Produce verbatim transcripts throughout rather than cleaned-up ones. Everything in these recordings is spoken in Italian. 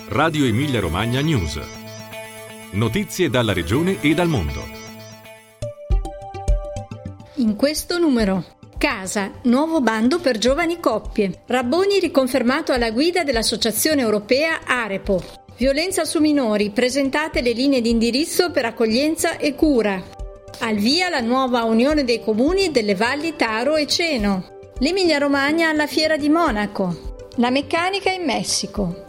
Radio Emilia Romagna News. Notizie dalla regione e dal mondo. In questo numero: Casa, nuovo bando per giovani coppie. Rabboni riconfermato alla guida dell'Associazione Europea Arepo. Violenza su minori, presentate le linee di indirizzo per accoglienza e cura. Al via la nuova Unione dei Comuni delle Valli Taro e Ceno. L'Emilia Romagna alla Fiera di Monaco. La meccanica in Messico.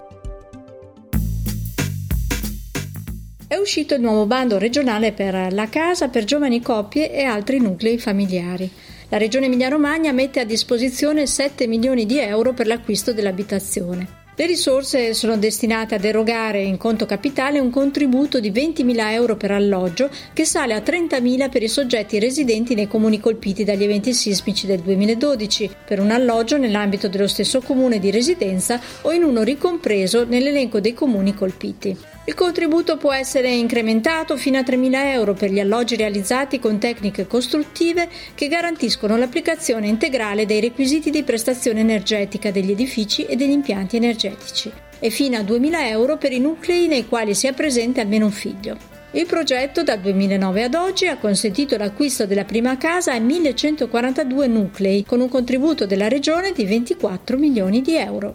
È uscito il nuovo bando regionale per la casa per giovani coppie e altri nuclei familiari. La Regione Emilia-Romagna mette a disposizione sette milioni di euro per l'acquisto dell'abitazione. Le risorse sono destinate ad erogare in conto capitale un contributo di ventimila euro per alloggio che sale a trentamila per i soggetti residenti nei comuni colpiti dagli eventi sismici del duemiladodici, per un alloggio nell'ambito dello stesso comune di residenza o in uno ricompreso nell'elenco dei comuni colpiti. Il contributo può essere incrementato fino a tremila euro per gli alloggi realizzati con tecniche costruttive che garantiscono l'applicazione integrale dei requisiti di prestazione energetica degli edifici e degli impianti energetici, e fino a duemila euro per i nuclei nei quali sia presente almeno un figlio. Il progetto dal duemilanove ad oggi ha consentito l'acquisto della prima casa a millecentoquarantadue nuclei, con un contributo della Regione di ventiquattro milioni di euro.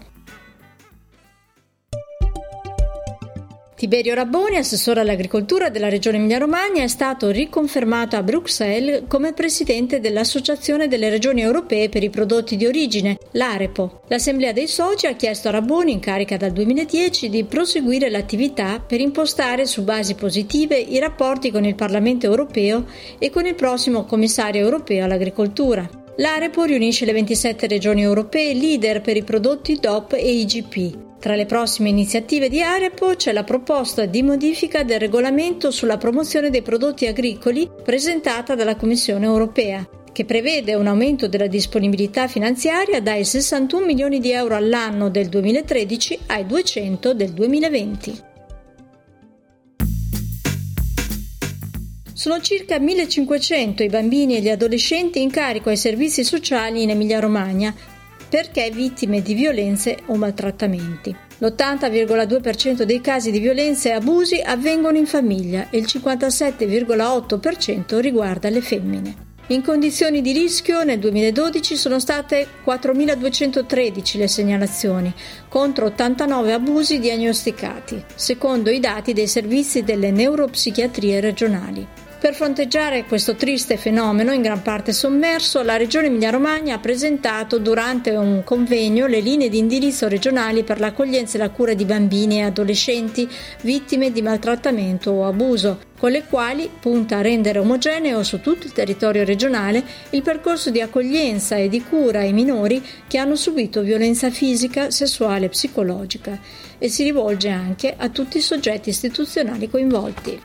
Tiberio Rabboni, assessore all'agricoltura della Regione Emilia-Romagna, è stato riconfermato a Bruxelles come presidente dell'Associazione delle Regioni Europee per i prodotti di origine, l'Arepo. L'Assemblea dei soci ha chiesto a Rabboni, in carica dal duemiladieci, di proseguire l'attività per impostare su basi positive i rapporti con il Parlamento europeo e con il prossimo commissario europeo all'agricoltura. L'Arepo riunisce le ventisette regioni europee leader per i prodotti D O P e I G P. Tra le prossime iniziative di Arepo c'è la proposta di modifica del regolamento sulla promozione dei prodotti agricoli presentata dalla Commissione europea, che prevede un aumento della disponibilità finanziaria dai sessantuno milioni di euro all'anno del duemilatredici ai duecento del duemilaventi. Sono circa millecinquecento i bambini e gli adolescenti in carico ai servizi sociali in Emilia-Romagna perché vittime di violenze o maltrattamenti. L'ottanta virgola due per cento dei casi di violenze e abusi avvengono in famiglia e il cinquantasette virgola otto per cento riguarda le femmine. In condizioni di rischio nel duemiladodici sono state quattromiladuecentotredici le segnalazioni, contro ottantanove abusi diagnosticati, secondo i dati dei servizi delle neuropsichiatrie regionali. Per fronteggiare questo triste fenomeno, in gran parte sommerso, la Regione Emilia-Romagna ha presentato durante un convegno le linee di indirizzo regionali per l'accoglienza e la cura di bambini e adolescenti vittime di maltrattamento o abuso, con le quali punta a rendere omogeneo su tutto il territorio regionale il percorso di accoglienza e di cura ai minori che hanno subito violenza fisica, sessuale e psicologica, e si rivolge anche a tutti i soggetti istituzionali coinvolti.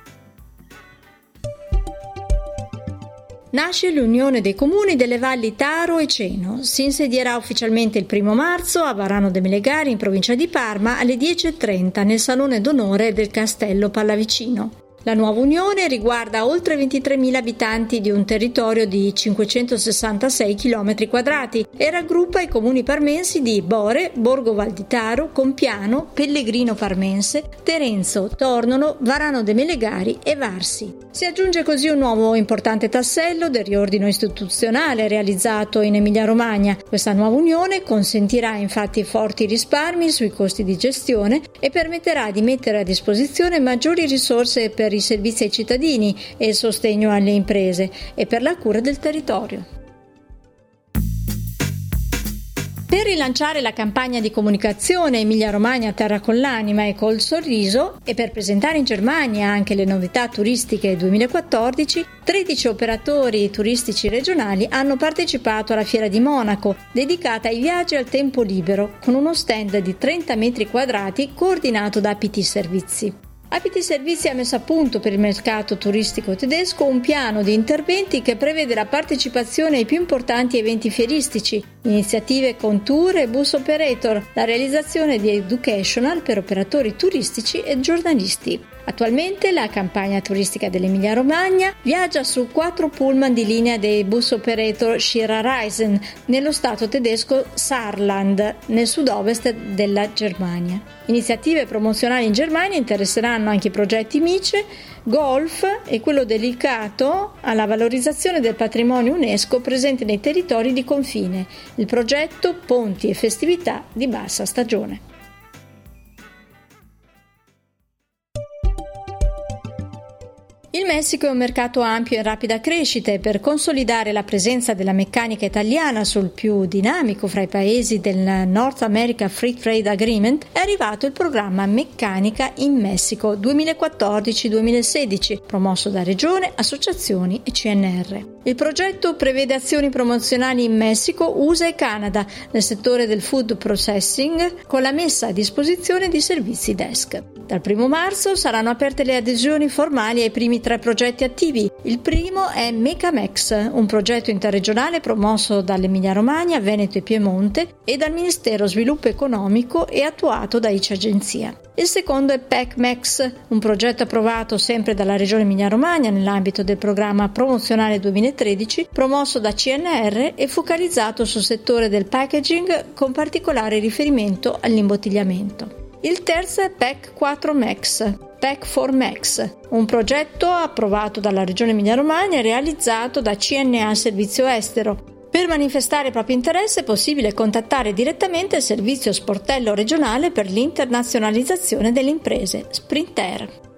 Nasce l'Unione dei Comuni delle Valli Taro e Ceno. Si insedierà ufficialmente il primo marzo a Varano de' Melegari, in provincia di Parma, alle dieci e trenta nel Salone d'Onore del Castello Pallavicino. La nuova unione riguarda oltre ventitremila abitanti di un territorio di cinquecentosessantasei chilometri quadrati e raggruppa i comuni parmensi di Bore, Borgo Val di Taro, Compiano, Pellegrino Parmense, Terenzo, Tornolo, Varano de' Melegari e Varsi. Si aggiunge così un nuovo importante tassello del riordino istituzionale realizzato in Emilia-Romagna. Questa nuova unione consentirà infatti forti risparmi sui costi di gestione e permetterà di mettere a disposizione maggiori risorse per i servizi ai cittadini e il sostegno alle imprese e per la cura del territorio. Per rilanciare la campagna di comunicazione Emilia-Romagna Terra con l'anima e col sorriso e per presentare in Germania anche le novità turistiche duemilaquattordici, tredici operatori turistici regionali hanno partecipato alla Fiera di Monaco, dedicata ai viaggi al tempo libero, con uno stand di trenta metri quadrati coordinato da A P T Servizi. A P T Servizi ha messo a punto per il mercato turistico tedesco un piano di interventi che prevede la partecipazione ai più importanti eventi fieristici, iniziative con tour e bus operator, la realizzazione di educational per operatori turistici e giornalisti. Attualmente la campagna turistica dell'Emilia-Romagna viaggia su quattro pullman di linea dei bus operator Scira Reisen nello stato tedesco Saarland, nel sud-ovest della Germania. Iniziative promozionali in Germania interesseranno anche i progetti Mice, Golf e quello dedicato alla valorizzazione del patrimonio UNESCO presente nei territori di confine, il progetto Ponti e festività di bassa stagione. Il Messico è un mercato ampio e in rapida crescita e per consolidare la presenza della meccanica italiana sul più dinamico fra i paesi del North America Free Trade Agreement è arrivato il programma Meccanica in Messico duemilaquattordici duemilasedici, promosso da regione, associazioni e C N R. Il progetto prevede azioni promozionali in Messico, U S A e Canada nel settore del food processing con la messa a disposizione di servizi desk. Dal primo marzo saranno aperte le adesioni formali ai primi tre progetti attivi. Il primo è Mecamex, un progetto interregionale promosso dall'Emilia-Romagna, Veneto e Piemonte e dal Ministero Sviluppo Economico e attuato da I C E Agenzia. Il secondo è PECMEX, un progetto approvato sempre dalla Regione Emilia-Romagna nell'ambito del programma promozionale duemilatredici, promosso da C N R e focalizzato sul settore del packaging con particolare riferimento all'imbottigliamento. Il terzo è PEC quattro MEX, PEC quattro MEX, un progetto approvato dalla Regione Emilia-Romagna e realizzato da C N A Servizio Estero. Per manifestare il proprio interesse è possibile contattare direttamente il Servizio Sportello Regionale per l'Internazionalizzazione delle Imprese, Sprinter.